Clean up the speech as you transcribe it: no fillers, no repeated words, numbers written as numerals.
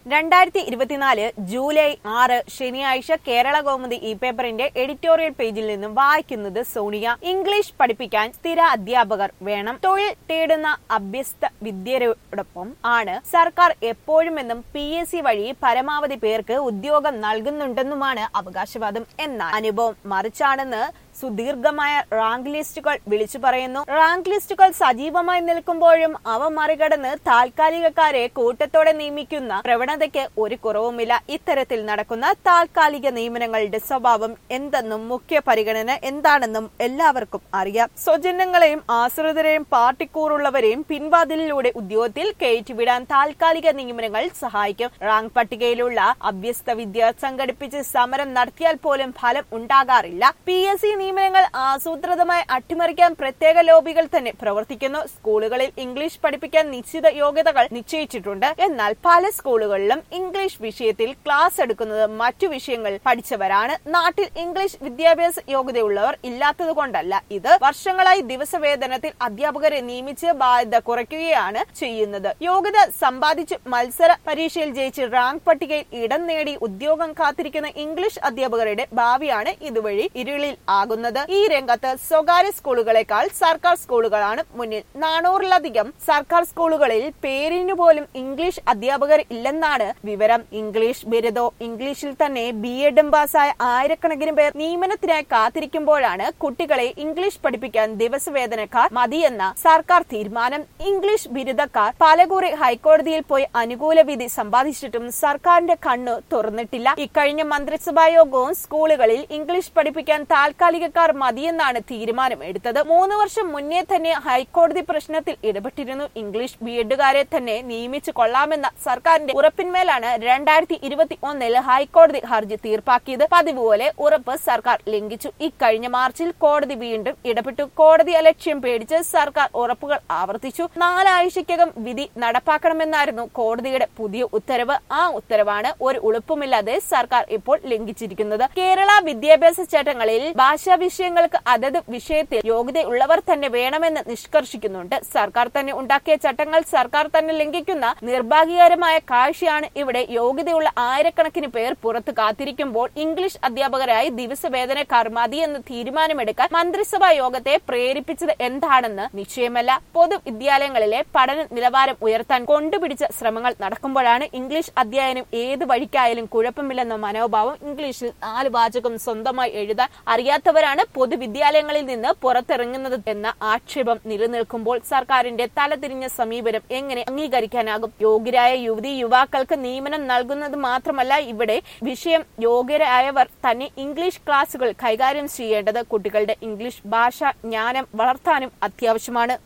2024 July 6 ശനിയാഴ്ച കേരള കൗമുദി ഈ പേപ്പറിന്റെ എഡിറ്റോറിയൽ പേജിൽ നിന്നും വായിക്കുന്നത് സോണിയ. ഇംഗ്ലീഷ് പഠിപ്പിക്കാൻ സ്ഥിര അധ്യാപകർ വേണം. തൊഴിൽ തേടുന്ന അഭ്യസ്ത വിദ്യരോടൊപ്പം ആണ് സർക്കാർ എപ്പോഴുമെന്നും PSC വഴി പരമാവധി പേർക്ക് ഉദ്യോഗം നൽകുന്നുണ്ടെന്നുമാണ് അവകാശവാദം. എന്നാൽ അനുഭവം മറിച്ചാണെന്ന് സുദീർഘമായ റാങ്ക് ലിസ്റ്റുകൾ വിളിച്ചു പറയുന്നു. റാങ്ക് ലിസ്റ്റുകൾ സജീവമായി നിൽക്കുമ്പോഴും അവ മറികടന്ന് താൽക്കാലികക്കാരെ കൂട്ടത്തോടെ നിയമിക്കുന്ന പ്രവണതയ്ക്ക് ഒരു കുറവുമില്ല. ഇത്തരത്തിൽ നടക്കുന്ന താൽക്കാലിക നിയമനങ്ങളുടെ സ്വഭാവം എന്തെന്നും മുഖ്യ പരിഗണന എന്താണെന്നും എല്ലാവർക്കും അറിയാം. സ്വജനങ്ങളെയും ആശ്രിതരെയും പാർട്ടിക്കൂറുള്ളവരെയും പിൻവാതിലിലൂടെ ഉദ്യോഗത്തിൽ കയറ്റിവിടാൻ താൽക്കാലിക നിയമനങ്ങൾ സഹായിക്കും. റാങ്ക് പട്ടികയിലുള്ള അഭ്യസ്ത വിദ്യ സംഘടിപ്പിച്ച് സമരം നടത്തിയാൽ പോലും ഫലം ഉണ്ടാകാറില്ല. PSC നിയമനങ്ങൾ ആസൂത്രിതമായി അട്ടിമറിക്കാൻ പ്രത്യേക ലോബികൾ തന്നെ പ്രവർത്തിക്കുന്നു. സ്കൂളുകളിൽ ഇംഗ്ലീഷ് പഠിപ്പിക്കാൻ നിശ്ചിത യോഗ്യതകൾ നിശ്ചയിച്ചിട്ടുണ്ട്. എന്നാൽ പല സ്കൂളുകളിലും ഇംഗ്ലീഷ് വിഷയത്തിൽ ക്ലാസ് എടുക്കുന്നത് മറ്റു വിഷയങ്ങൾ പഠിച്ചവരാണ്. നാട്ടിൽ ഇംഗ്ലീഷ് വിദ്യാഭ്യാസ യോഗ്യതയുള്ളവർ ഇല്ലാത്തതുകൊണ്ടല്ല. ഇത് വർഷങ്ങളായി ദിവസവേതനത്തിൽ അധ്യാപകരെ നിയമിച്ച് ബാധ്യത കുറയ്ക്കുകയാണ് ചെയ്യുന്നത്. യോഗ്യത സമ്പാദിച്ച് മത്സര പരീക്ഷയിൽ ജയിച്ച് റാങ്ക് പട്ടികയിൽ ഇടം നേടി ഉദ്യോഗം കാത്തിരിക്കുന്ന ഇംഗ്ലീഷ് അധ്യാപകരുടെ ഭാവിയാണ് ഇതുവഴി ഇരുളിൽ ആകുന്നത്. ഈ രംഗത്ത് സ്വകാര്യ സ്കൂളുകളെക്കാൾ സർക്കാർ സ്കൂളുകളാണ് മുന്നിൽ. 400-ലധികം സർക്കാർ സ്കൂളുകളിൽ പേരിനു പോലും ഇംഗ്ലീഷ് അധ്യാപകർ ഇല്ലെന്നാണ് വിവരം. ഇംഗ്ലീഷ് ബിരുദോ ഇംഗ്ലീഷിൽ തന്നെ B.Ed പാസ്സായ ആയിരക്കണക്കിന് പേർ നിയമനത്തിനായി കാത്തിരിക്കുമ്പോഴാണ് കുട്ടികളെ ഇംഗ്ലീഷ് പഠിപ്പിക്കാൻ ദിവസവേതനക്കാർ മതിയെന്ന സർക്കാർ തീരുമാനം. ഇംഗ്ലീഷ് ബിരുദക്കാർ പലകുറി ഹൈക്കോടതിയിൽ പോയി അനുകൂല വിധി സമ്പാദിച്ചിട്ടും സർക്കാരിന്റെ കണ്ണു തുറന്നിട്ടില്ല. ഇക്കഴിഞ്ഞ മന്ത്രിസഭാ യോഗവും സ്കൂളുകളിൽ ഇംഗ്ലീഷ് പഠിപ്പിക്കാൻ താൽക്കാലികക്കാർ മതിയെന്നാണ് തീരുമാനം എടുത്തത്. 3 വർഷം മുന്നേ തന്നെ ഹൈക്കോടതി പ്രശ്നത്തിൽ ഇടപെട്ടിരുന്നു. ഇംഗ്ലീഷ് B.Edകാരെ തന്നെ നിയമിച്ചു കൊള്ളാമെന്ന സർക്കാരിന്റെ ഉറപ്പിന്മേലാണ് 2021 ഹൈക്കോടതി ഹർജി തീർപ്പാക്കിയത്. പതിവ് പോലെ ഉറപ്പ് സർക്കാർ ലംഘിച്ചു. ഇക്കഴിഞ്ഞ മാർച്ചിൽ കോടതി വീണ്ടും ഇടപെട്ടു. കോടതി അലക്ഷ്യം പേടിച്ച് സർക്കാർ ഉറപ്പുകൾ ആവർത്തിച്ചു. 4 ആഴ്ചയ്ക്കകം വിധി നടപ്പാക്കണമെന്നായിരുന്നു കോടതിയുടെ പുതിയ ഉത്തരവ്. ആ ഉത്തരവാണ് ഒരു ഉളുപ്പുമില്ലാതെ സർക്കാർ ഇപ്പോൾ ലംഘിച്ചിരിക്കുന്നത്. കേരള വിദ്യാഭ്യാസ ചട്ടങ്ങളിൽ ഭാഷാ വിഷയങ്ങൾക്ക് അതത് വിഷയത്തിൽ യോഗ്യതയുള്ളവർ തന്നെ വേണമെന്ന് നിഷ്കർഷിക്കുന്നുണ്ട്. സർക്കാർ തന്നെ ഉണ്ടാക്കിയ ചട്ടങ്ങൾ സർക്കാർ തന്നെ ലംഘിക്കുന്ന നിർഭാഗ്യകരമായ കാഴ്ചയാണ് ഇവിടെ. യോഗ്യതയുള്ള ആയിരക്കണക്കിന് പേർ പുറത്ത് കാത്തിരിക്കുമ്പോൾ ഇംഗ്ലീഷ് അധ്യാപകരായി ദിവസവേതനക്കാർ മതിയെന്ന് തീരുമാനമെടുക്കാൻ മന്ത്രിസഭാ യോഗത്തെ പ്രേരിപ്പിച്ചത് എന്താണെന്ന് നിശ്ചയമല്ല. പൊതുവിദ്യാലയങ്ങളിലെ പഠന നിലവാരം ഉയർത്താൻ കൊണ്ടുപിടിച്ച ശ്രമങ്ങൾ നടക്കുമ്പോഴാണ് ഇംഗ്ലീഷ് അധ്യയനം ഏത് വഴിക്കായാലും കുഴപ്പമില്ലെന്ന മനോഭാവം. ഇംഗ്ലീഷിൽ 4 വാചകം സ്വന്തമായി എഴുതാൻ അറിയാത്തവരാണ് പൊതുവിദ്യാലയങ്ങളിൽ നിന്ന് പുറത്തിറങ്ങുന്നത് എന്ന ആക്ഷേപം നിലനിൽക്കുമ്പോൾ സർക്കാരിന്റെ തലതിരിഞ്ഞ സമീപനം എങ്ങനെ അംഗീകരിക്കാനാകും? യോഗ്യരായ യുവതി യുവാക്കൾക്ക് നിയമനം നൽകുന്നത് മാത്രമല്ല, ഇവിടെ വിഷയം യോഗ്യരായവർ തന്നെ ഇംഗ്ലീഷ് ക്ലാസുകൾ കൈകാര്യം ചെയ്യേണ്ടത് കുട്ടികളുടെ ഇംഗ്ലീഷ് ഭാഷാ ജ്ഞാനം വളർത്താനും അത്യാവശ്യമാണ്.